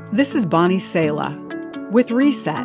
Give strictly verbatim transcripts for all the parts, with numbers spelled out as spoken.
This is Bonnie Sala with Reset.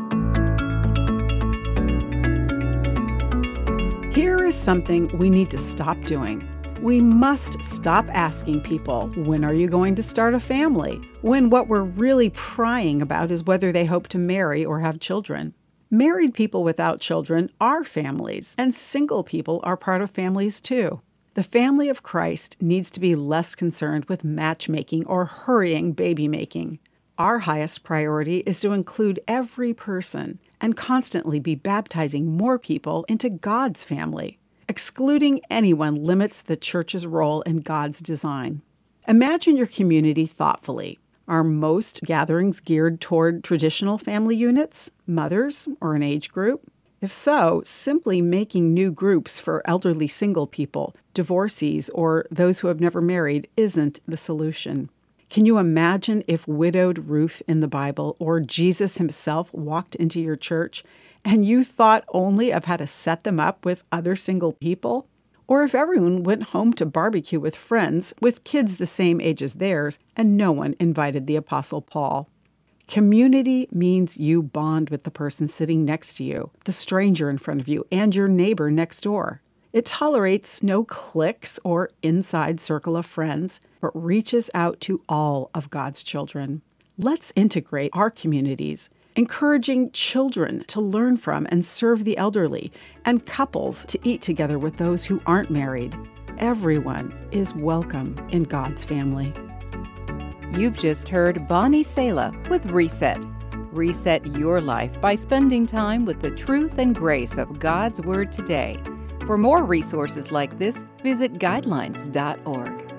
Here is something we need to stop doing. We must stop asking people, when are you going to start a family? When what we're really prying about is whether they hope to marry or have children. Married people without children are families, and single people are part of families too. The family of Christ needs to be less concerned with matchmaking or hurrying baby making. Our highest priority is to include every person and constantly be baptizing more people into God's family. Excluding anyone limits the church's role in God's design. Imagine your community thoughtfully. Are most gatherings geared toward traditional family units, mothers, or an age group? If so, simply making new groups for elderly single people, divorcees, or those who have never married isn't the solution. Can you imagine if widowed Ruth in the Bible or Jesus himself walked into your church and you thought only of how to set them up with other single people? Or if everyone went home to barbecue with friends with kids the same age as theirs and no one invited the Apostle Paul? Community means you bond with the person sitting next to you, the stranger in front of you, and your neighbor next door. It tolerates no cliques or inside circle of friends, but reaches out to all of God's children. Let's integrate our communities, encouraging children to learn from and serve the elderly, and couples to eat together with those who aren't married. Everyone is welcome in God's family. You've just heard Bonnie Sala with Reset. Reset your life by spending time with the truth and grace of God's Word today. For more resources like this, visit guidelines dot org.